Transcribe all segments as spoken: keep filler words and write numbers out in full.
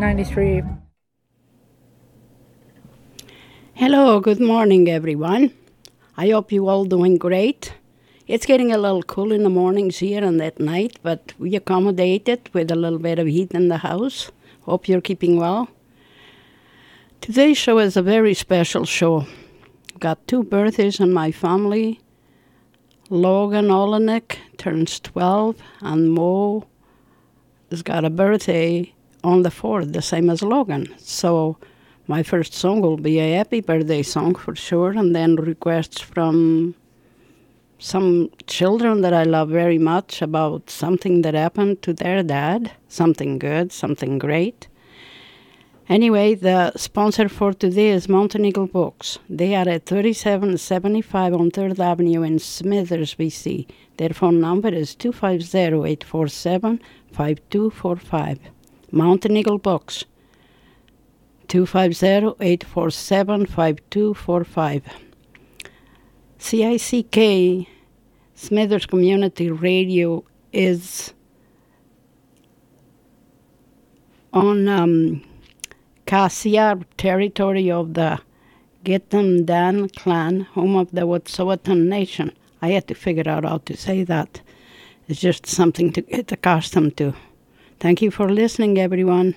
ninety-three. Hello, good morning, everyone. I hope you all doing great. It's getting a little cool in the mornings here and at night, but we accommodate it with a little bit of heat in the house. Hope you're keeping well. Today's show is a very special show. Got two birthdays in my family. Logan Olenek turns twelve, and Mo has got a birthday on the fourth, the same as Logan. So my first song will be a happy birthday song for sure, and then requests from some children that I love very much about something that happened to their dad, something good, something great. Anyway, the sponsor for today is Mountain Eagle Books. They are at thirty-seven seventy-five on third Avenue in Smithers, B C. Their phone number is two five zero, eight four seven, five two four five. Mountain Eagle Books, two five zero, eight four seven, five two four five. C I C K, Smithers Community Radio, is on um, Cassia territory of the Gittim Dan clan, home of the Wet'suwet'en Nation. I had to figure out how to say that. It's just something to get accustomed to. Thank you for listening, everyone.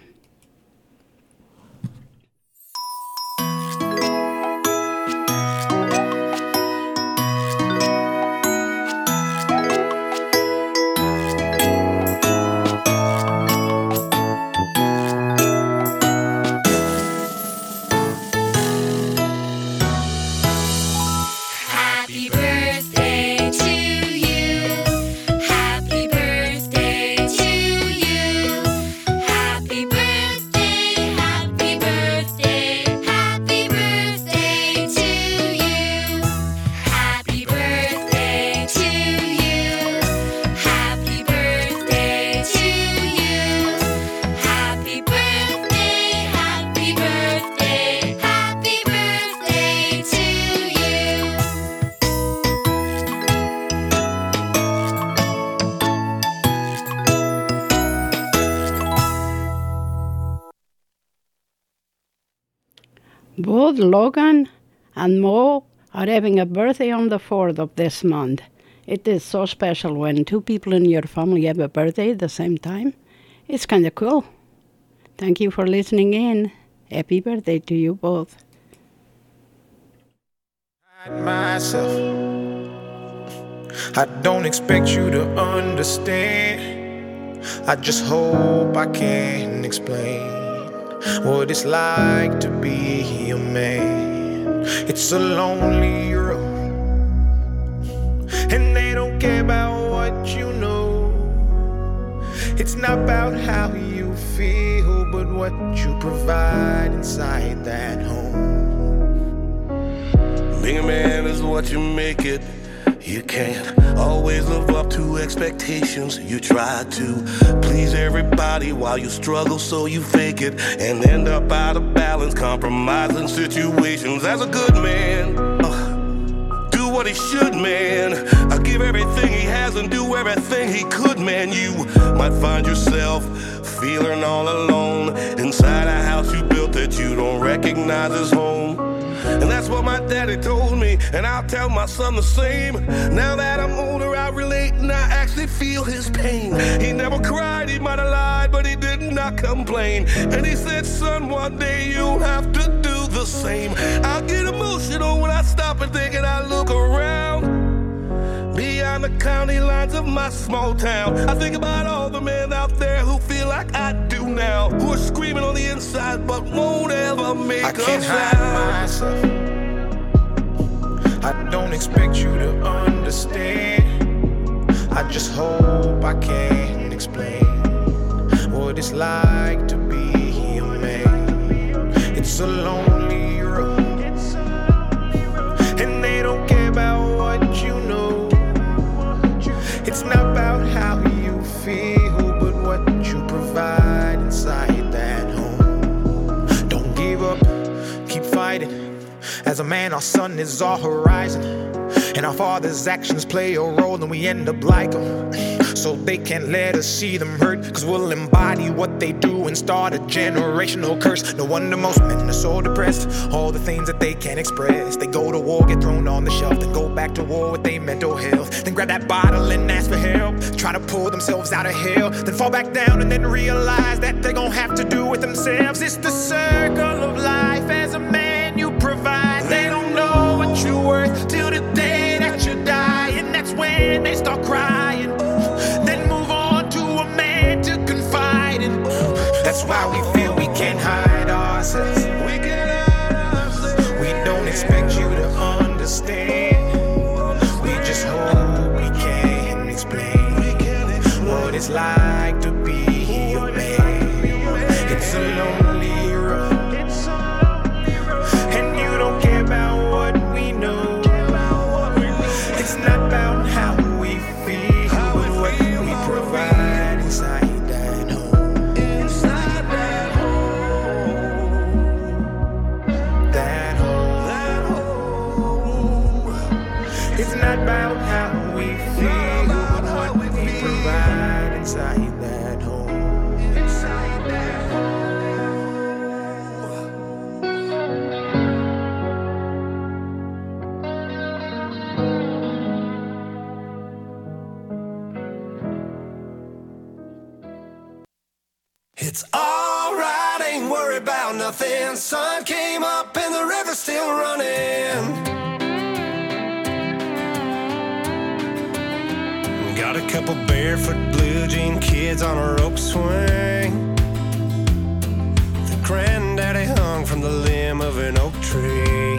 Both Logan and Mo are having a birthday on the fourth of this month. It is so special when two people in your family have a birthday at the same time. It's kind of cool. Thank you for listening in. Happy birthday to you both. Myself, I don't expect you to understand. I just hope I can explain what it's like to be a man. It's a lonely road, and they don't care about what you know. It's not about how you feel, but what you provide inside that home. Being a man is what you make it. You can't always live up to expectations. You try to please everybody while you struggle, so you fake it and end up out of balance, compromising situations. As a good man, uh, do what he should, man. I give everything he has and do everything he could, man. You might find yourself feeling all alone inside a house you built that you don't recognize as home. And that's what my daddy told me, and I'll tell my son the same. Now that I'm older, I relate and I actually feel his pain. He never cried, he might have lied, but he did not complain. And he said, son, one day you'll have to do the same. I get emotional when I stop and think and I look around beyond the county lines of my small town. I think about all the men out there who feel like I do now, who are screaming on the inside but won't ever make I a can't sound. hide myself. I don't expect you to understand. I just hope I can explain what it's like to be a man. It's a lonely road, and they don't care about what you know. It's not about how you feel, but what you provide inside that home. Don't give up, keep fighting. As a man, our sun is our horizon, and our father's actions play a role, and we end up like them. So they can't let us see them hurt, cause we'll embody what what they do and start a generational curse. No wonder most men are so depressed. All the things that they can't express. They go to war, get thrown on the shelf, then go back to war with their mental health. Then grab that bottle and ask for help, try to pull themselves out of hell, then fall back down and then realize that they're gonna have to do it themselves. It's the circle of life. As a man you provide. They don't know what you're worth till the day that you die, and that's when they start crying. Then move on to a man to confide in. That's why we feel we can't hide ourselves. We can't hide ourselves. We don't expect you to understand. We just hope we can explain what it's like to be a man. It's a lonely road, and you don't care about what we know. It's not about how we feel, but what we provide inside that home. Inside that home. That home. That home. It's not about how we feel, but what we provide inside that home. Inside that home. It's alright, ain't worried about nothing. Sun came up and the river's still running. Got a couple barefoot blue jean kids on a rope swing. The granddaddy hung from the limb of an oak tree.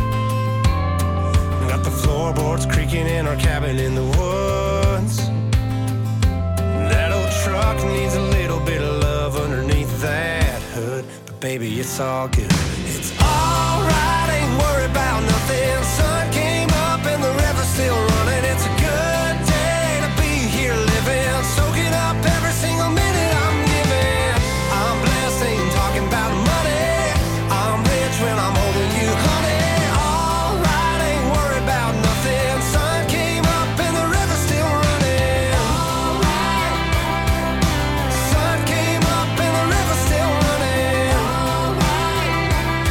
Got the floorboards creaking in our cabin in the woods. That old truck needs a little bit of love underneath that hood, but baby, it's all good. It's alright, ain't worried about nothing. Sun came up and the river's still running. It's a good day to be here living, soaking up every single minute I'm giving. I'm blessed, ain't talking about money. I'm rich when I'm holding you, honey. Alright, ain't worried about nothing. Sun came up and the river's still running. Alright. Sun came up and the river's still running. Alright.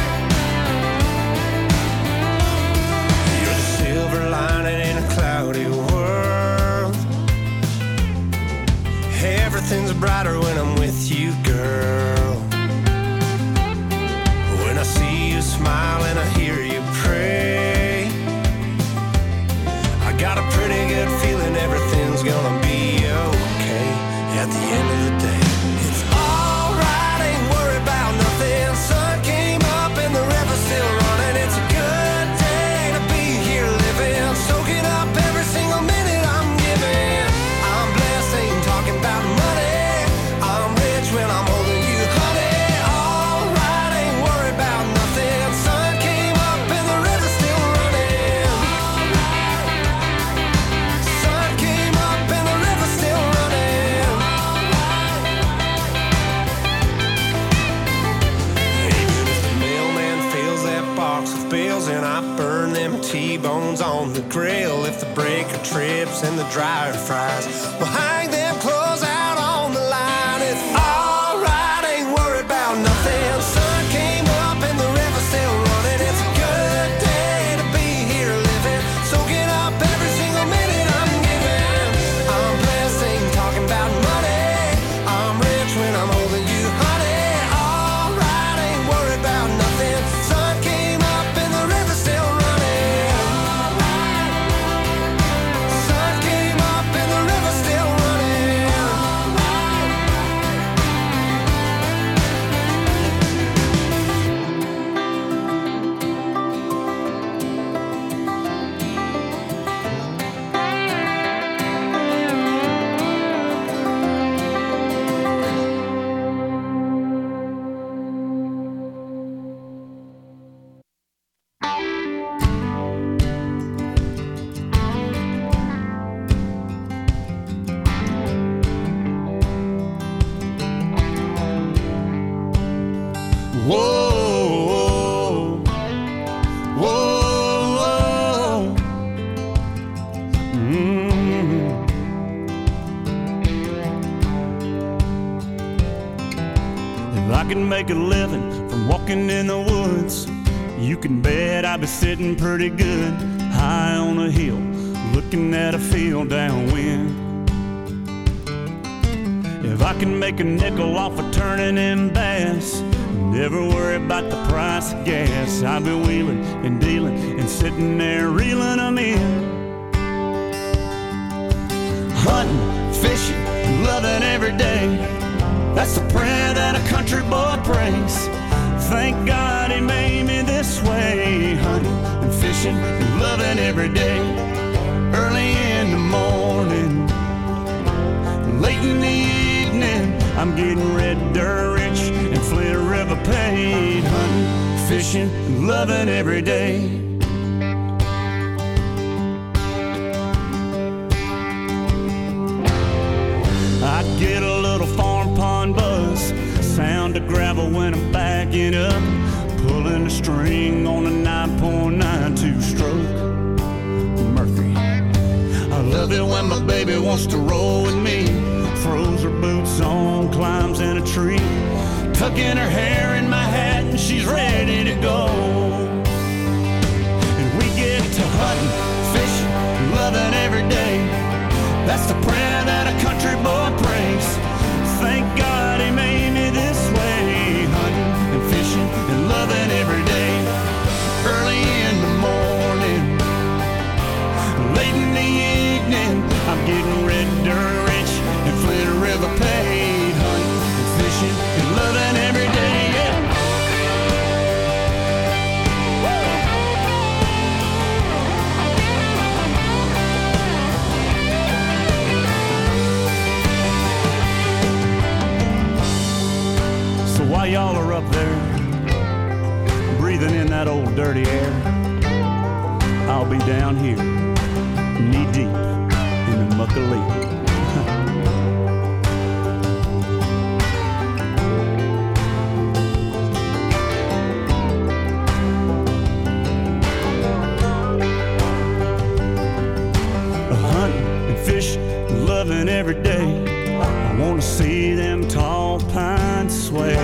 You're the silver lining in a cloudy world. Everything's brighter when I'm with you, girl. When I see you smile and I hear you pray, I got a pretty good feeling everything's gonna be okay at the end of the day. It's alright, ain't worried about nothing. Sun came up and the river's still running. It's a good day to be here living, soaking up every single minute I'm giving. I'm blessed, ain't talking about money. I'm rich when I'm holding you, honey. Alright, ain't worried about nothing. Sun came up and the river's still running. Sun came up and the river's still running. Even if the mailman fills that box with bills and I burn them T-bones on the grill, if the breaker trips and the dryer fries, we'll hang them clothes out on the line. It's alright, ain't worried about nothing. Sun came up and the river's still running. It's a good day to be here living, soaking up every single minute I'm giving. I'm blessed, ain't talking about money. I'm rich when I'm holding you, honey. Alright, ain't worried about nothing. Sun came up and the river's still running. Sun came up and the river's still running. Whoa, whoa, whoa. Mm. I can make a living from walking in the woods, you can bet I'd be sitting pretty good high on a hill, looking at a field downwind. If I can make a nickel off of turning in bass, never worry about the price of gas, I'll be wheeling and dealing and sitting there reeling them in. Hunting, fishing, loving every day, that's the prayer that a country boy prays. Thank God he made me this way. Hunting and fishing and loving every day. Early in the morning, late in the evening, I'm getting red dirt rich and Flint River paid. Hunting, fishing, and loving every day. I get a little farm pond buzz, sound of gravel when I'm backing up, pulling the string on a nine point nine two stroke Mercury. I love it when my baby wants to roll with me, throws her boots on, climbs in a tree, tucking her hair in my hat and she's ready to go. And we get to hunting, fishing, loving every day, that's the prayer that a country boy prays. Thank God he made me this way. Hunting and fishing and loving every day. Early in the morning, late in the evening, I'm getting red dirt rich and Flint River paid. Hunting and fishing and loving every day, yeah. While y'all are up there, breathing in that old dirty air, I'll be down here, knee deep in the muck of leaf. Hunting and fishing, loving every day, I wanna see them tall pines sway.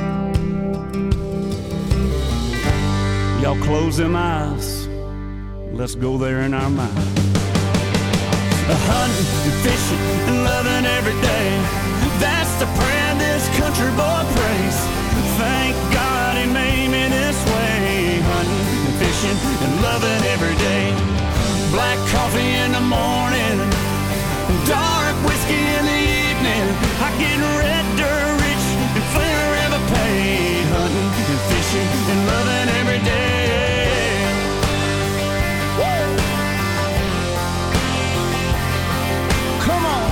Y'all close them eyes, let's go there in our mind. Hunting and fishing and loving every day, that's the prayer this country boy prays. Thank God he made me this way. Hunting and fishing and loving every day. Black coffee in the morning, dark whiskey in the evening, I get red dirt rich and Flint River paid. Hunting and fishing and loving every day. Woo! Come on.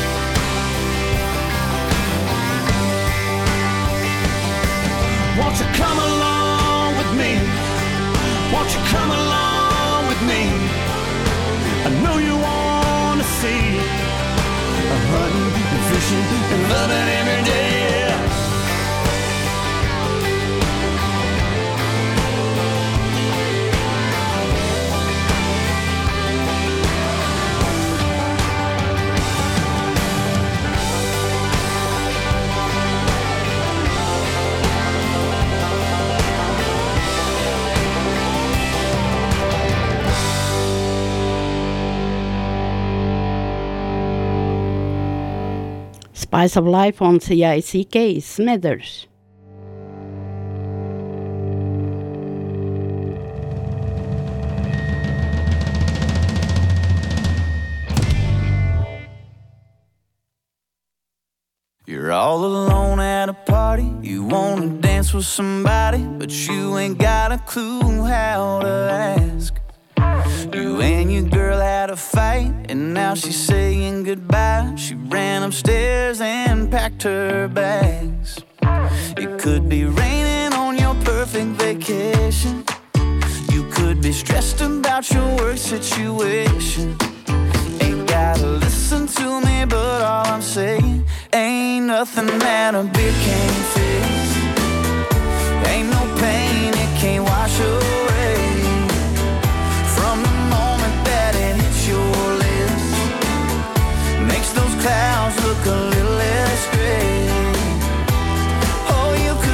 Won't you come along with me? Won't you come along with me? I know you want to see hunting and fishing and loving every day, yeah. Spice of Life on C I C K, Smithers. You're all alone at a party, you wanna dance with somebody, but you ain't got a clue how to ask. You and your girl had a fight, and now she's saying goodbye. She ran upstairs and packed her bags. It could be raining on your perfect vacation. You could be stressed about your work situation. Ain't gotta listen to me, but all I'm saying, ain't nothing that a beer can't fix. Ain't no pain it can't wash away. From the moment that it hits your lips, makes those clouds look a little less gray. Oh, you could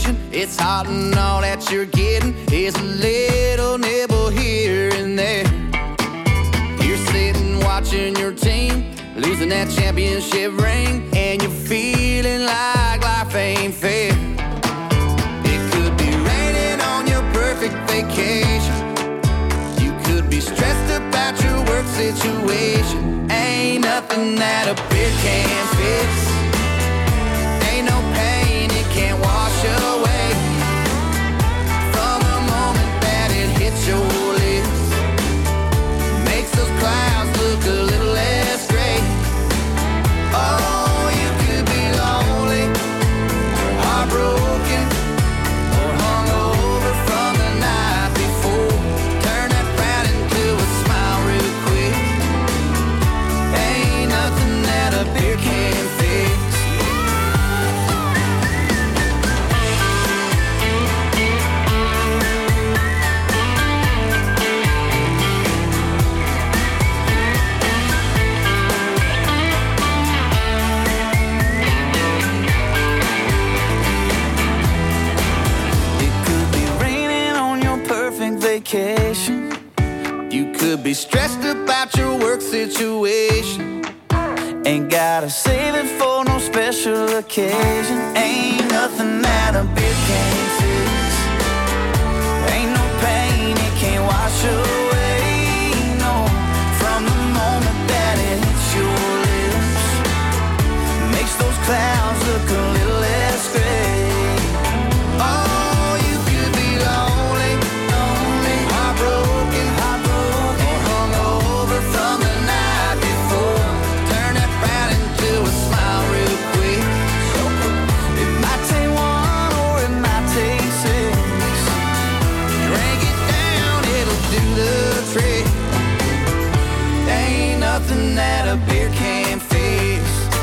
situation. It's hot and all that you're getting is a little nibble here and there. You're sitting watching your team losing that championship ring, and you're feeling like life ain't fair. It could be raining on your perfect vacation. You could be stressed about your work situation. Ain't nothing that a beer can't fix. Ain't no pain it can't wash away. From the moment that it hits your lips, makes those clouds look a little less gray. Oh, you could be lonely, heartbroken, or hungover from the night before. Turn that frown into a smile real quick. Ain't nothing that a beer can't fix. Vacation. You could be stressed about your work situation. Ain't gotta save it for no special occasion. Ain't nothing that a beer can't fix. Ain't no pain it can't wash away. No, from the moment that it hits your lips, makes those clouds look a little less gray. Oh, you could be lonely, broken, heartbroken, or hungover from the night before. Turn that frown into a smile real quick. It might take one or it might take six. Drink it down, it'll do the trick. Ain't nothing that a beer can't fix.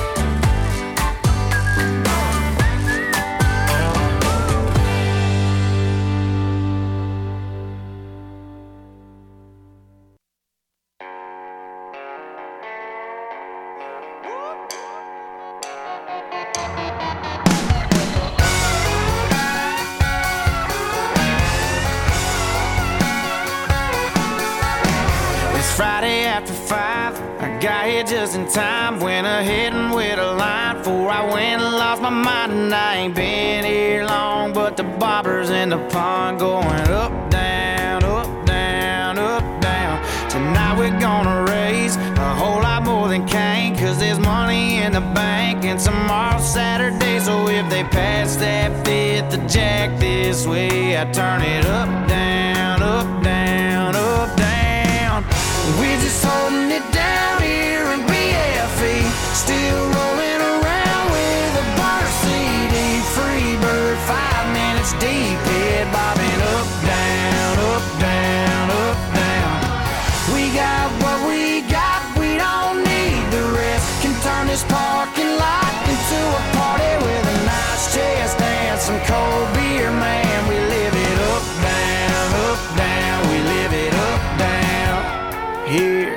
Friday after five, I got here just in time. Went ahead and with a line before I went and lost my mind. And I ain't been here long, but the bobbers in the pond going up, down, up, down, up, down. Tonight we're gonna raise a whole lot more than Cain, cause there's money in the bank and tomorrow's Saturday. So if they pass that fifth to Jack this way, I turn it up, down, up, down, up, down. We're just holding it down here in B F E, still rolling around with a bar C D. Free bird, five minutes deep, head bobbing up, down, up, down, up, down. We got what we got, we don't need the rest. Can turn this parking lot into a party with a nice chest and some cold beer, man. We live it up, down, up, down. We live it up, down. Here.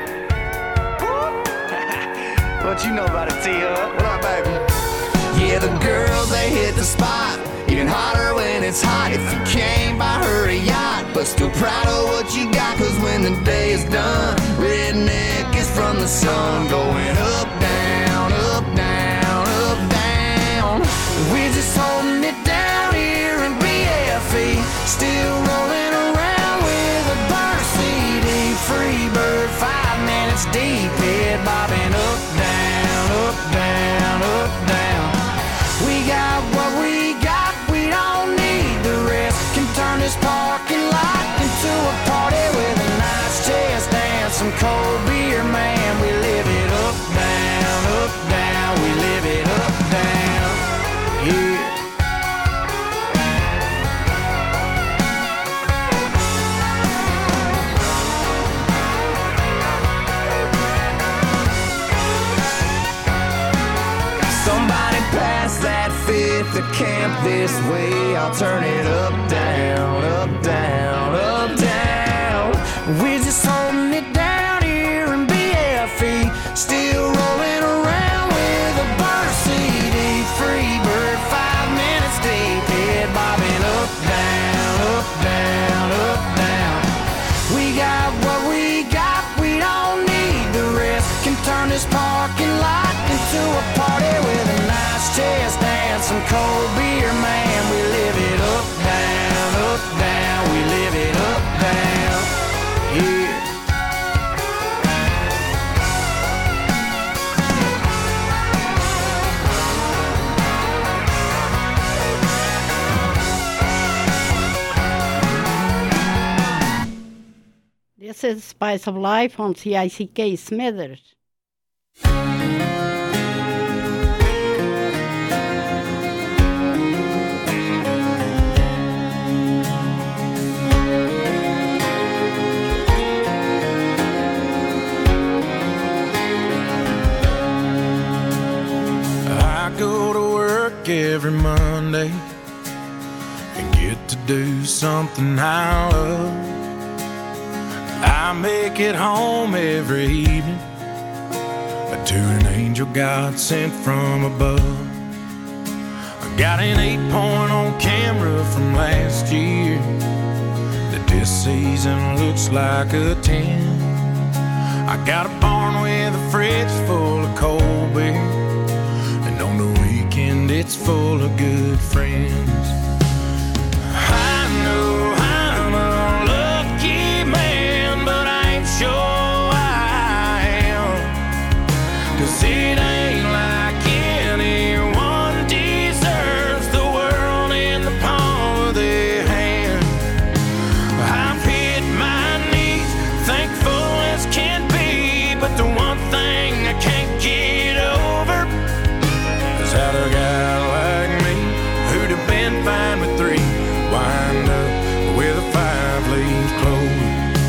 What you know about it, T-Up? What up, baby? Yeah, the girls, they hit the spot. Even hotter when it's hot. If you came by her a yacht, but still proud of what you got. Cause when the day is done, redneck is from the sun. Going up, down, up, down, up, down. We're just holding it down here in B F E, still rolling around with a burner C D. Free bird, five minutes deep, head bobbing up, down, up, down, up, down. We got what we got, we don't need the rest. Can turn this parking lot into a party with a nice chest and some cold beer, man. We live it up, down, up, down. We live it up, down, here. The camp this way, I'll turn it up, down, up, down, up, down. We're just holding it down here in B F E, still rolling around with a burner C D. Free bird, five minutes deep, head bobbing French chest dance and cold beer, man. We live it up, down, up, down. We live it up, down, yeah. This is Spice of Life on C I C K Smithers. I go to work every Monday and get to do something I love. I make it home every evening to an angel God sent from above. I got an eight point on camera from last year that this season looks like a ten. I got a barn with a fridge full of cold beer, and on the weekend it's full of good friends. I know I'm a lucky man, but I ain't sure I am, 'cause it ain't like anyone deserves the world in the palm of their hand. I've hit my knees, thankful as can be, but the one thing I can't get over is how a guy like me, who'd have been fine with three, wind up with a five-leaf clover.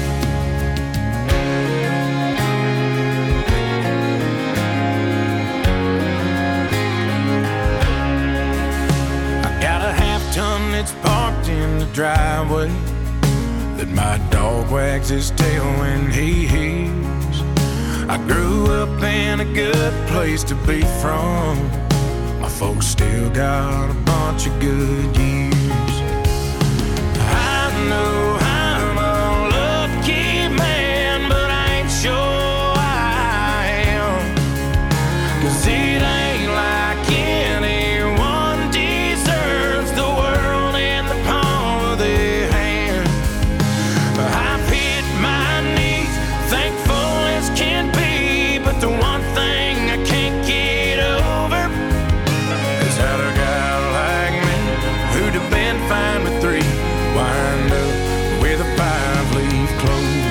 I got a half-ton that's parked in the driveway that my dog wags his tail when he hears. I grew up in a good place to be from. My folks still got a bunch of good years. I know I'm a lucky man, but I ain't sure I am, 'cause it ain't like anyone deserves the world in the palm of their hand. I've hit my knees, thankful as can be, but the one thing I can't get over is how a guy like me, who'd have been fine with three, wind up with a five-leaf clover.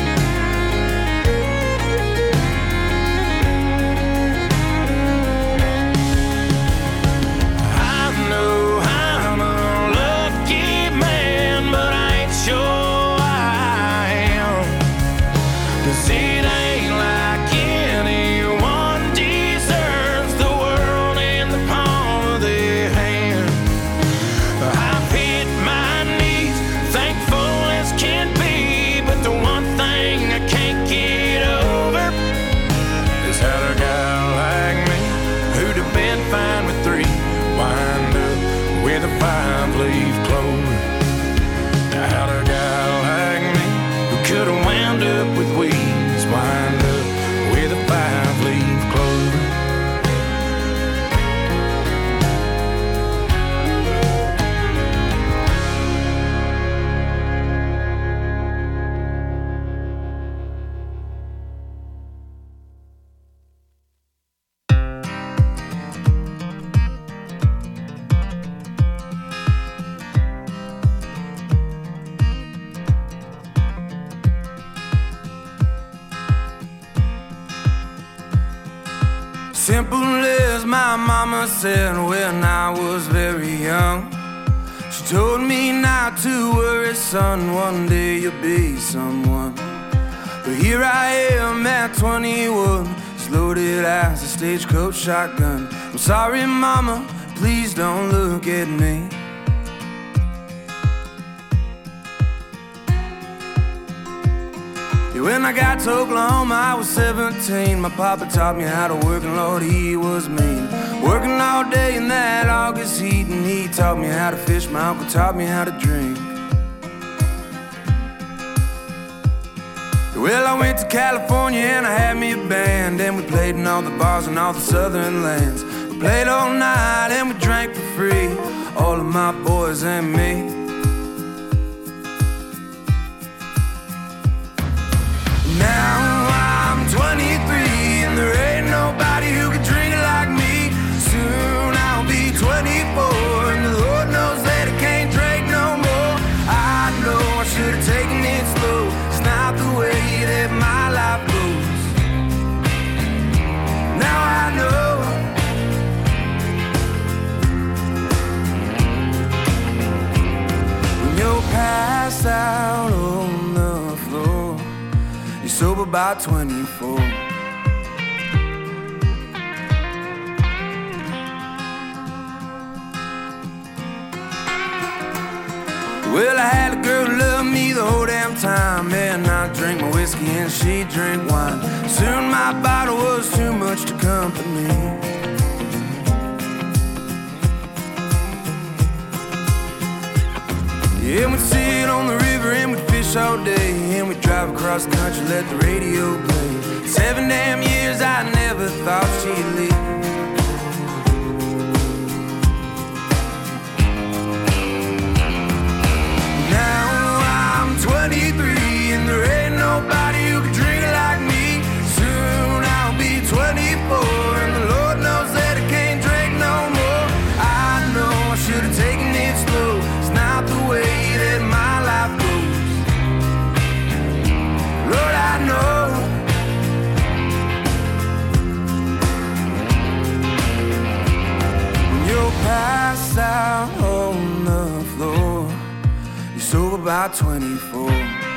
I know I'm a lucky man, but I ain't sure I am, 'cause it ain't like anyone deserves the world in the palm of their hand. I've hit my knees, thankful as can be, but the one thing I can't get over is how a guy like me, who'd have been fine with three, wind up with a five-leaf clover. Now how'd a guy like me, who could have wound up with weeds, wind up with a five-leaf clover? Simple as my mama said when I was very young. She told me not to worry, son, one day you'll be someone. But here I am at twenty-one, as loaded as a stagecoach shotgun. I'm sorry, mama, please don't look at me. When I got to Oklahoma, I was seventeen. My papa taught me how to work, and Lord, he was mean. Working all day in that August heat, and he taught me how to fish. My uncle taught me how to drink. Well, I went to California and I had me a band, and we played in all the bars in all the southern lands. played all night and we drank for free, all of my boys and me. Now I'm twenty-three and there ain't nobody who can drink it like me. Soon I'll be twenty-four and the Lord knows that I can't drink no more. I know I should have taken it slow. It's not the way that my life goes. Now I know. When you're passed out on the floor, you're sober by twenty-four. Well, I had a girl who loved me the whole damn time, and I drank my whiskey and she drank wine. Soon my bottle was too much to company. Yeah, we'd sit on the river and we'd fish all day, and we'd drive across the country, let the radio play. Seven damn years I never thought she'd leave. twenty-three and there ain't nobody who can drink it like me. Soon I'll be twenty-four and the Lord knows that I can't drink no more. I know I should have taken it slow. It's not the way that my life goes. Lord, I know. When you're passed out on the floor, you're sober by twenty-four.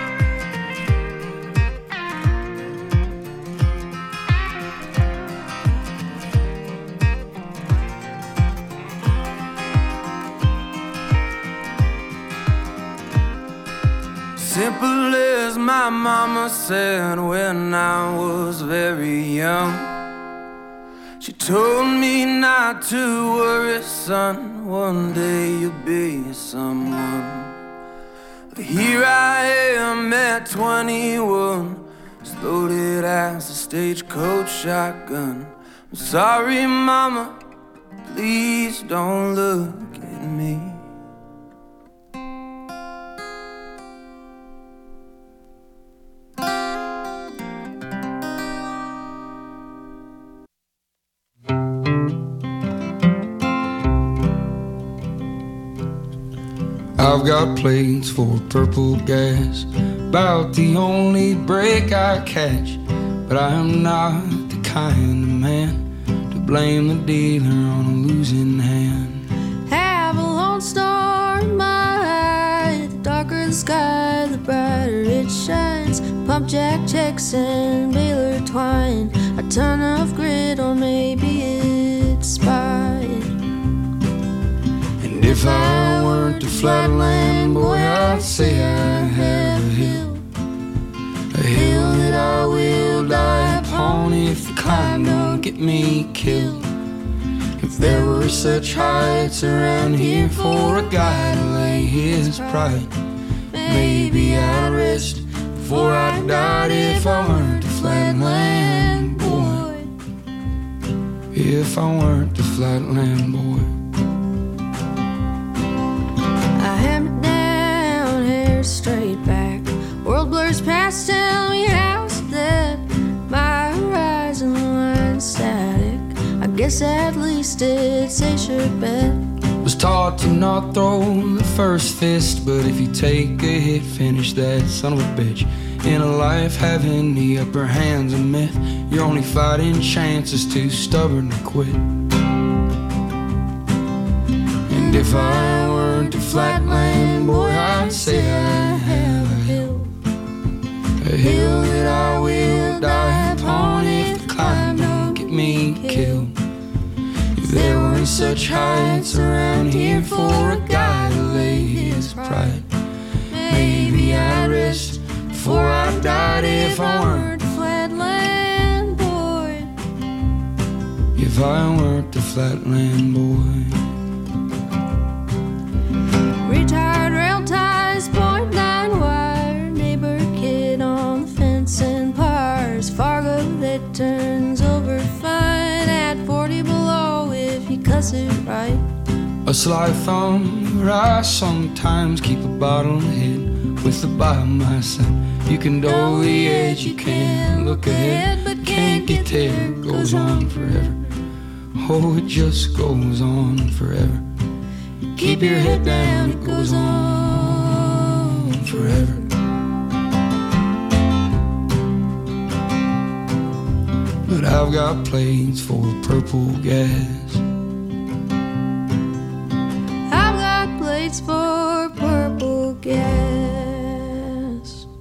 Simple as my mama said when I was very young. She told me not to worry, son, one day you'll be someone. But here I am at twenty-one, as loaded as a stagecoach shotgun. I'm sorry, mama, please don't look at me. I've got plates for purple gas, about the only break I catch. But I am not the kind of man to blame the dealer on a losing hand. Have a lone star in my eye, the darker the sky, the brighter it shines. Pump jack checks and baler twine, a ton of grit or maybe it's spine. If I weren't a flatland boy, I'd say I have a hill, a hill that I will die upon if the climb don't get me killed. If there were such heights around here for a guy to lay his pride, maybe I'd rest before I died if I weren't a flatland boy. If I weren't a flatland boy. Straight back, world blurs past, tell me how's that? My horizon line static, I guess at least it's a sure bet. Was taught to not throw the first fist, but if you take a hit, finish that son of a bitch. In a life having the upper hand's a myth, your only fighting chance is too stubborn to quit. And if I weren't a flatland boy, I'd say I have a hill, a hill that I will die upon if the climb don't get me killed. If there weren't such heights around here for a guy to lay his pride, maybe I'd rest before I died if I weren't a flatland boy. If I weren't a flatland boy. Retired rail ties, point nine wire, neighbor kid on the fence and pars. Fargo that turns over fine at forty below if cuss it right. A sly thumb, or I sometimes keep a bottle head with the by my side. You can dull the edge, you can look ahead, but can't get there. It goes on forever. Oh, it just goes on forever. Keep your head down, it goes on forever. But I've got plates full of purple gas. I've got plates for purple gas.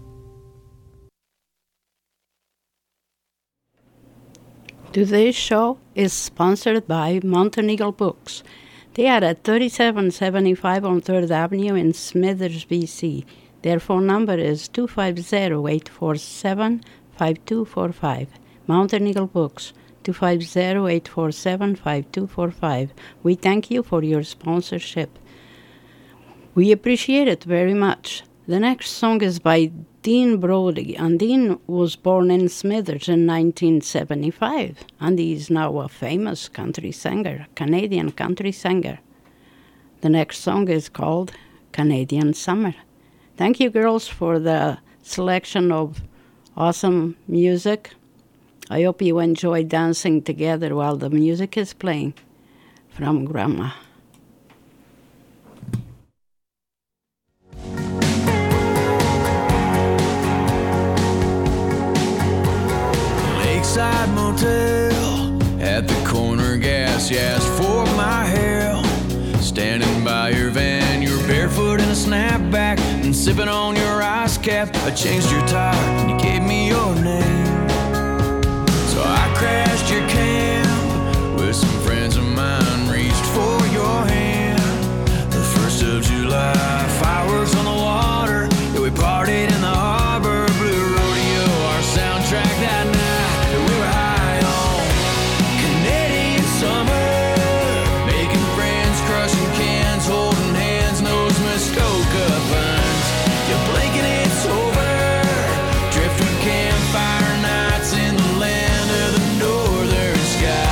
Today's show is sponsored by Mountain Eagle Books. They are at thirty-seven seventy-five on third Avenue in Smithers, B C. Their phone number is two five zero, eight four seven, five two four five. Mountain Eagle Books, two five zero, eight four seven, five two four five. We thank you for your sponsorship. We appreciate it very much. The next song is by Dean Brody, and Dean was born in Smithers in nineteen seventy-five, and he is now a famous country singer, Canadian country singer. The next song is called Canadian Summer. Thank you, girls, for the selection of awesome music. I hope you enjoy dancing together while the music is playing from Grandma. Lakeside Motel at the corner gas. You asked for my help. Standing by your van, you're barefoot in a snapback and sipping on your ice cap. I changed your tire and you gave me your name. So I crashed your camp with some friends of mine, reached for your hand. The first of July, fireworks on the water. Yeah, we partied in the harbor, Blue Rodeo, our soundtrack that night. We were high on Canadian summer, making friends, crushing cans, holding hands, nose Muskoka pines. You blink and it's over. Driftwood campfire nights in the land of the northern sky.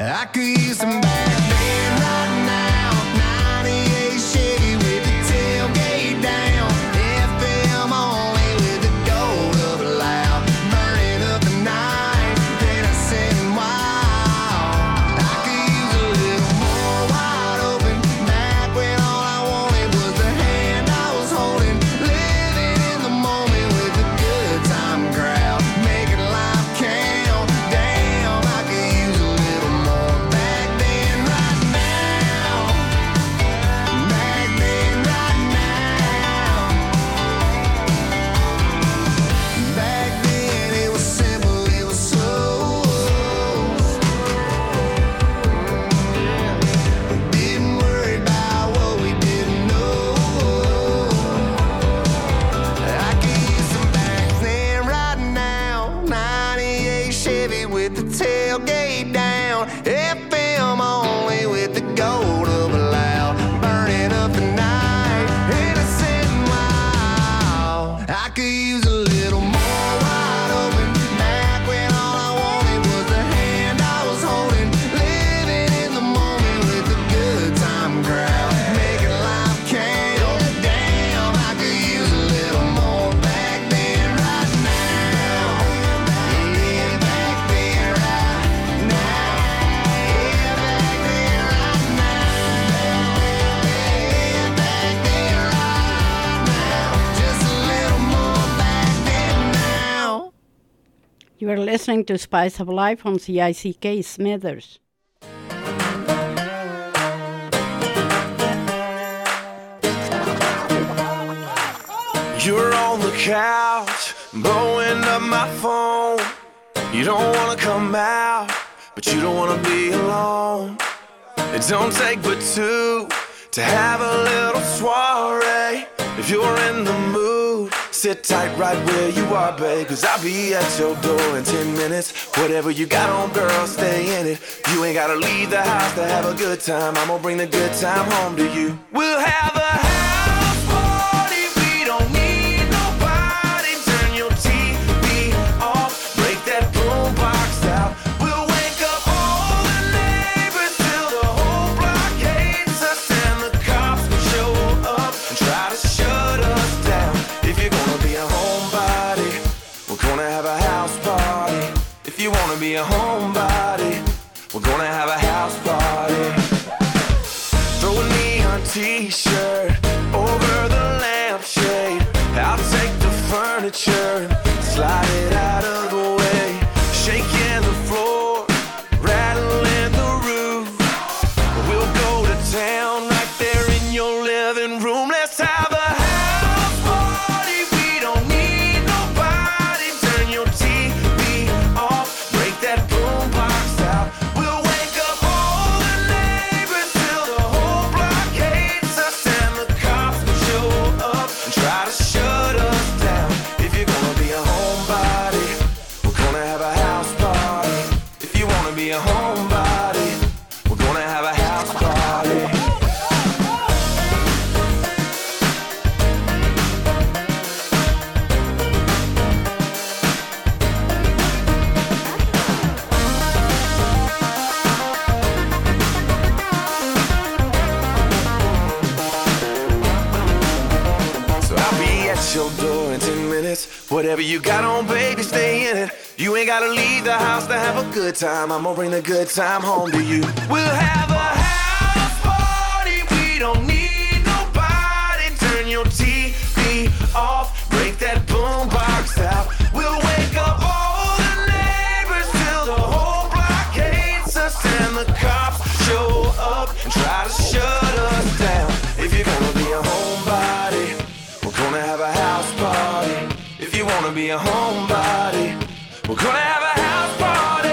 I could use some back then right now. ninety-eight Chevy with the tailgate down. F M only with the gold up loud. Burning up the night, then I said wow. I could use a little more wide open. Back when all I wanted was the hand I was holding. Living in the moment with the good time crowd. Making life count. Damn, I could use a little more back then right now. Back then right now. Back then it was simple, it was slow. Didn't worry about what we didn't know. I could use some back then right now. ninety-eight Chevy with the tailgate down. F M only with the gold up loud. Burning up the night. And I said, wow. I could use a little more wide open. Back when all I wanted was the hand I was holding. Living in the moment with the good time crowd. Making life count. Damn, I could use a little more back then right now. Yeah, back then right now. Yeah, back then right now. Yeah, back then right now. Just a little more back then now. You are listening to Spice of Life on C I C K Smithers. You're on the couch, blowing up my phone. You don't wanna come out, but you don't wanna be alone. It don't take but two to have a little soiree. If you're in the mood, sit tight right where you are, babe. Cause I'll be at your door in ten minutes. Whatever you got on, girl, stay in it. You ain't gotta leave the house to have a good time. I'm gonna bring the good time home to you. We'll have a house party. We don't need nobody. Turn your T V off. Break that boombox out. We'll wake up all the neighbors till the whole block hates us. And the cops will show up and try to shut us down. If you're gonna be a homebody, we're gonna have a house party. If you wanna be a homebody, we're gonna have a house party. Throw a neon t-shirt over the lampshade. I'll take the furniture and slide it out of the way. Shaking the floor, rattling the roof. We'll go to town right there in your living room. Let's have a house party. We don't need nobody. Turn your T V off. Break that boombox out. We'll wake up all the neighbors till the whole block hates us. And the cops will show up and try to shut us down. If you're gonna be a homebody, we're gonna have a house party. If you wanna be a homebody, we're gonna have a house party. So I'll be at your door in ten minutes. Whatever you got on, baby, stay in it. You ain't gotta leave the house to have a good time. I'm gonna bring the good time home to you. We'll have a house party. We don't need nobody. Turn your T V off. Break that boombox out. We'll wake up all the neighbors till the whole block hates us. And the cops show up and try to shut us down. If you're gonna be a homebody, we're gonna have a house party. If you wanna be a homebody, we're gonna have a house party.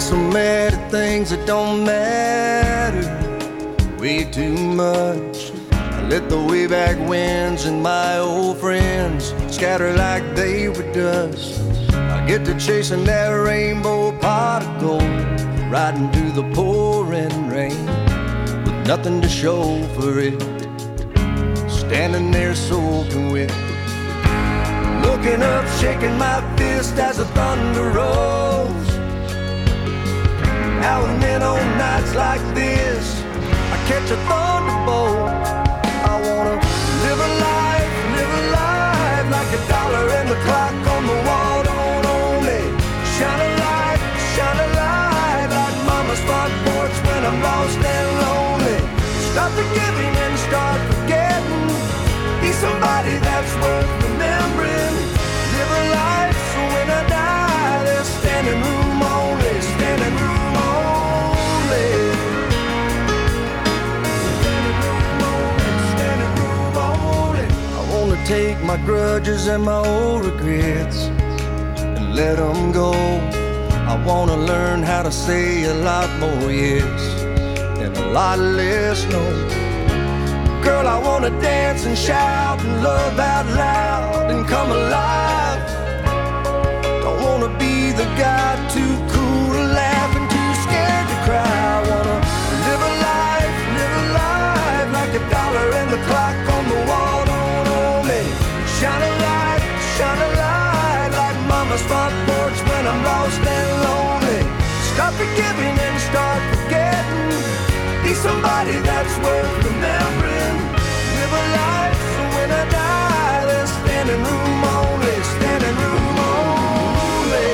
so mad at things that don't matter way too much. I let the way back winds and my old friends scatter like they were dust. I get to chasing that rainbow pot of gold, riding through the pouring rain with nothing to show for it, standing there soaking wet, looking up, shaking my fist as the thunder rolls. Now and then on nights like this, I catch a thunderbolt. I wanna live a life, live a life like a dollar in the clock on the wall. Don't own me. Shine a light, shine a light like mama's front porch when I'm lost and lonely. Stop forgiving and start forgetting. Be somebody that's worth remembering. Live a life so when I die, there's standing room only, standing room only. Standing room only. I wanna take my grudges and my old regrets and let them go. I wanna learn how to say a lot more yes and a lot less no. Girl, I wanna dance and shout and love out loud and come alive. Don't wanna be the guy too cool to laugh and too scared to cry. I wanna live a life, live a life like a dollar in the clock on the wall. Don't own me. Shine a light, shine a light like mama's front porch when I'm lost and lonely. Stop forgiving and start forgetting. Be somebody that's worth remembering. Live a life so when I die, there's standing room only, standing room only.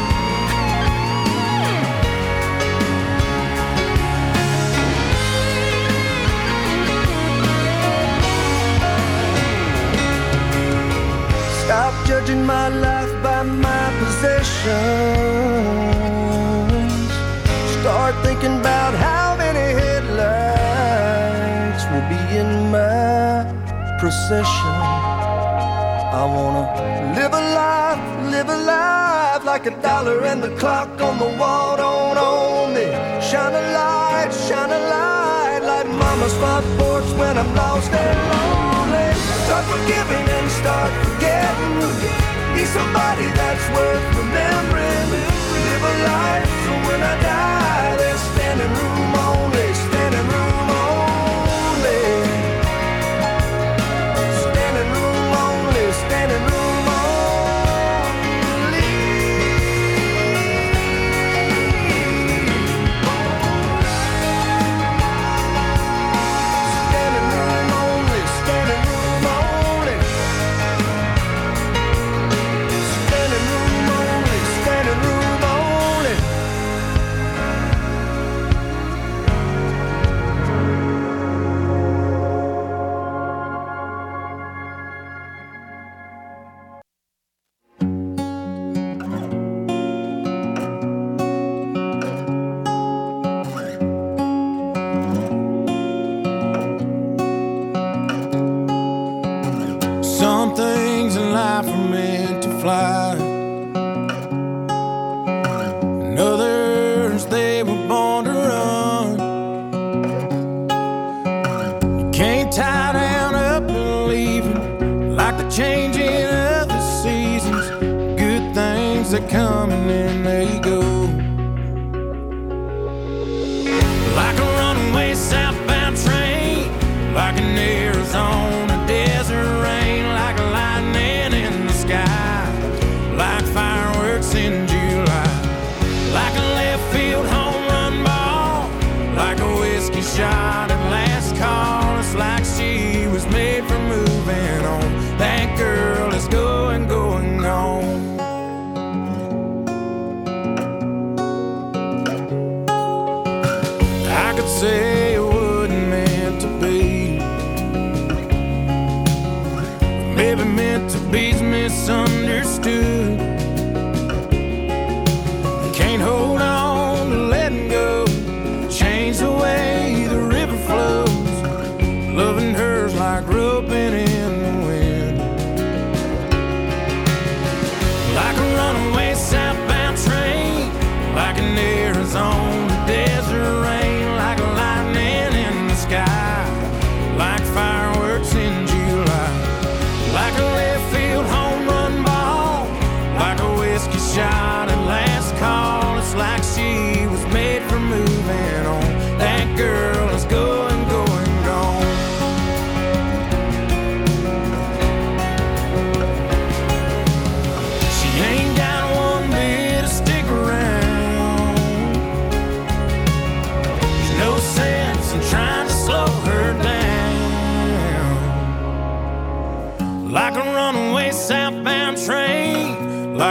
Stop judging my life by my possessions. Start thinking about how many headlights will be in my procession. I wanna live a life, live a life like a dollar and the clock on the wall. Don't own me. Shine a light, shine a light like mama's front porch when I'm lost and lonely. Start forgiving and start forgetting. Be somebody that's worth remembering. Live a life so when I die, there's standing room only, standing room only. Standing room only, standing room only. Standing room only, standing room only. Standing room only, standing room only. Some things in life are meant to fly, and others they were born to run. You can't tie down up and leave 'em like the changing of the seasons. Good things that come and then they go. Like a runaway southbound train, like an Arizona desert rain, like a lightning in the sky, like fireworks in July, like a left field home run ball, like a whiskey shot at last call. It's like she was made for moving on. That girl is going, going on.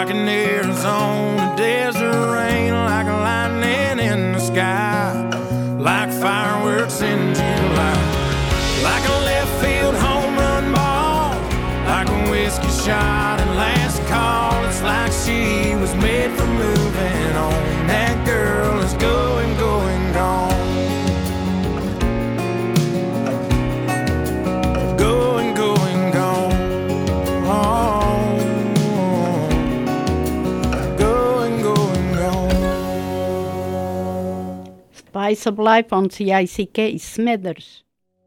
like an Arizona desert rain, like lightning in the sky, like fireworks in July, like a left field home run ball, like a whiskey shot and last call. It's like she was made for moving on. That girl is going, going, gone. Going, going, gone. Going, going, gone. Spice of Life on C I C K, Smithers.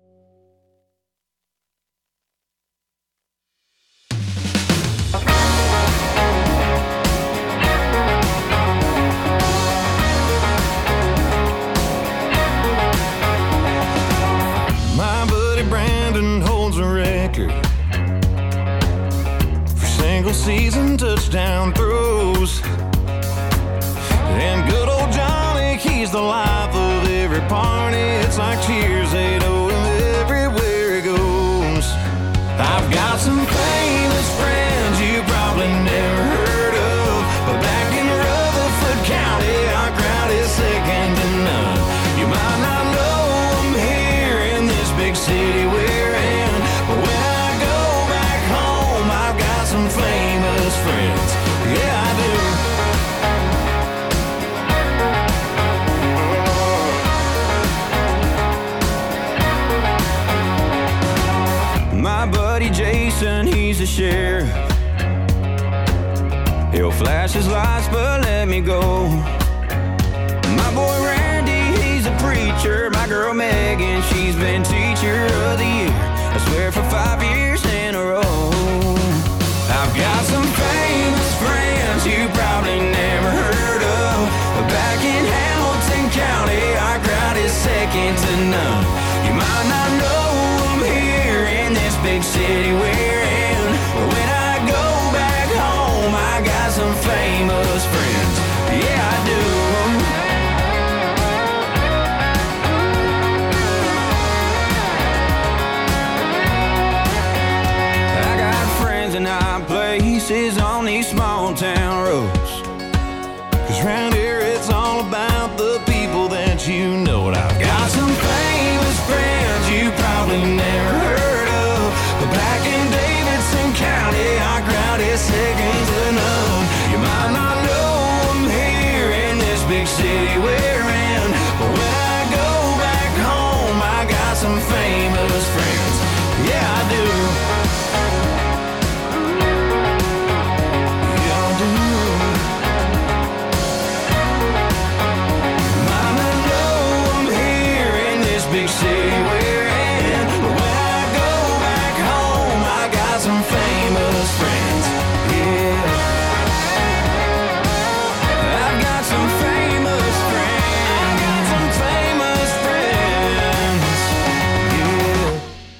My buddy Brandon holds a record for single season touchdown throws. And good old Johnny, he's the life of every party. It's like Cheers, they know him everywhere he goes. I've got some famous friends you probably never heard of, but back in Rutherford County, our crowd is second to none. You might not know them here in this big city we're in, but when I go back home, I've got some famous friends. Yeah, I do. My buddy Jason, he's a sheriff. He'll flash his lights but let me go. My boy Randy, he's a preacher. My girl Megan, she's been teacher of the year, I swear for five years in a row. I've got some famous friends you probably never heard of, but back in Hamilton County, our crowd is second to none. You might not know them here in this big city we're in, but when I go back home, I got some famous friends. Yeah, I do. I got friends in high places on these small town roads, 'cause round here it's all about the people that you know. And I've got some famous friends you probably never heard of, but back in Davidson County, our crowd is second to none. You might not know them here in this big city we're in, but when I go back home, I got some famous friends. Yeah, I do. Yeah, I do. Might not know them here in this big city we're in, but when I go back home, I got some famous friends. Yeah, I've got some famous friends. I got some famous friends. Yeah.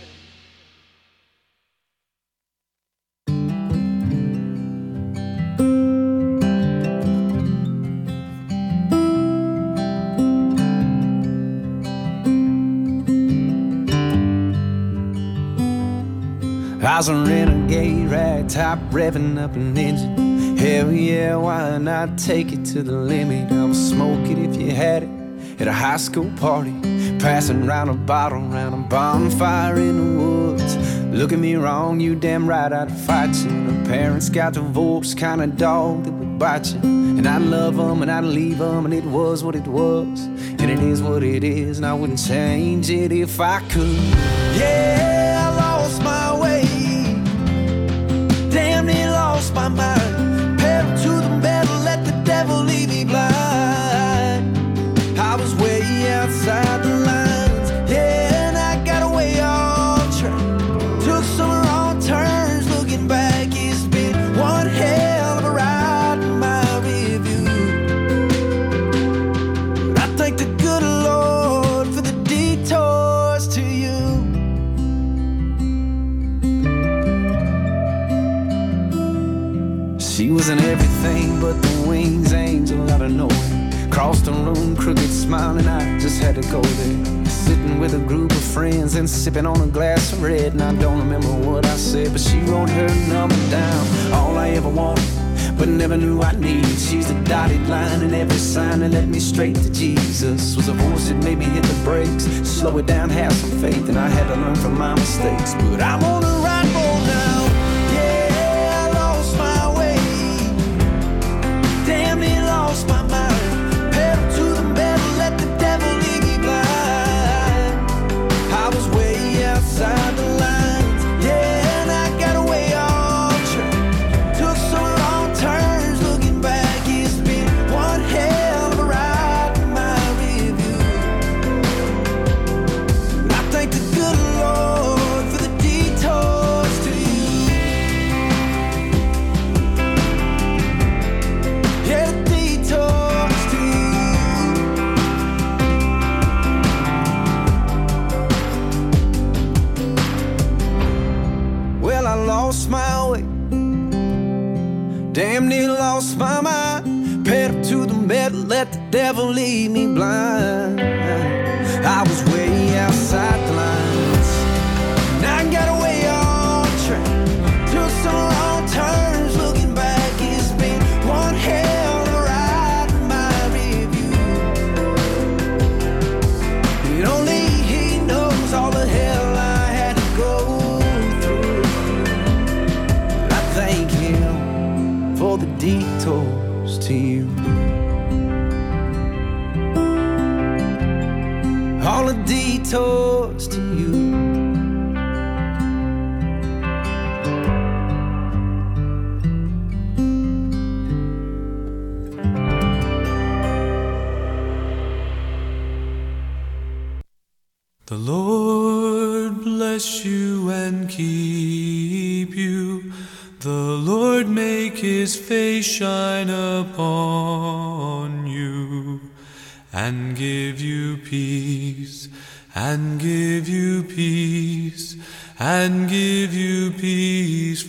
I was a renegade ragtop revving up an engine. Hell yeah, why not take it to the limit? I would smoke it if you had it at a high school party, passing round a bottle round a bonfire in the woods. Look at me wrong, you damn right I'd fight you. The parents got divorced, kind of dog that would bite you. And I'd love them and I'd leave them, and it was what it was, and it is what it is, and I wouldn't change it if I could. Yeah, I lost my way, damn near lost my mind. Pedal to the metal, let the devil leave me blind. I was way outside the lines, yeah, and I got away off track. Took some wrong turns, looking back, it's been one hell of a ride in my review. I thank the good Lord for the detours to you. She was in everything but the wings angel out of nowhere. Crossed the room, crooked smiling, I just had to go there. Sitting with a group of friends and sipping on a glass of red, and I don't remember what I said, but she wrote her number down. All I ever wanted but never knew I needed. She's the dotted line and every sign that led me straight to Jesus. Was a voice that made me hit the brakes, slow it down, have some faith, and I had to learn from my mistakes. But I'm on the right road now. Yeah, I lost my way. Damn, it lost my mind. Pedal to the metal, let the devil lead me blind. I was way outside the lines. Yeah, and I got away off track. Took some wrong turns. Looking back, it's been one hell of a ride in my review. But I thank the good Lord for the detours to you. Yeah, the detours to you. Well, I lost my way. Damn near lost my mind. Pedal to the metal, let the devil lead me blind. I was way outside the lines. Now I got away on track. Took some wrong turns. Looking back, it's been one hell of a ride in my review. And only he knows all the hell I had to go through. I thank him for the detours to you. All the detours to you. The Lord bless you and keep you. The Lord make his face shine upon you and give you peace, and give you peace, and give you peace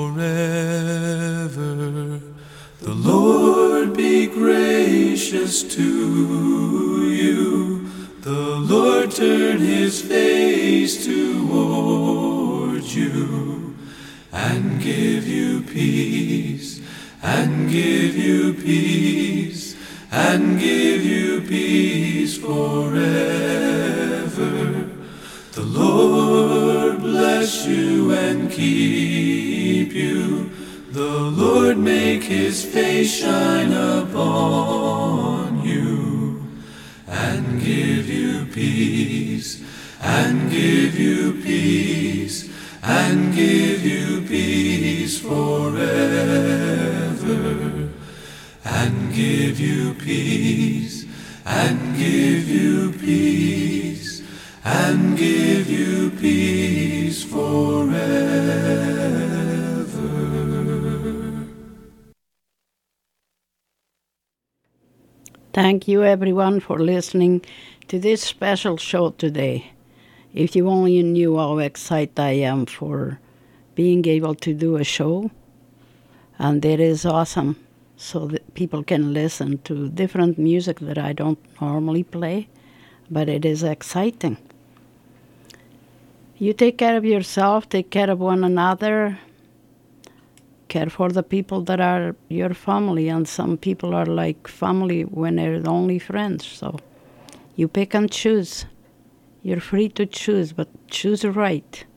forever. The Lord be gracious to you. The Lord turn his face toward you and give you peace, and give you peace, and give you peace forever. The Lord bless you and keep you. The Lord make his face shine upon you and give you peace, and give you peace, and give you peace forever. And give you peace, and give you peace, and give you peace forever. Thank you, everyone, for listening to this special show today. If you only knew how excited I am for being able to do a show, and it is awesome, so that people can listen to different music that I don't normally play, but it is exciting. You take care of yourself, take care of one another, care for the people that are your family, and some people are like family when they're only friends, so you pick and choose. You're free to choose, but choose right.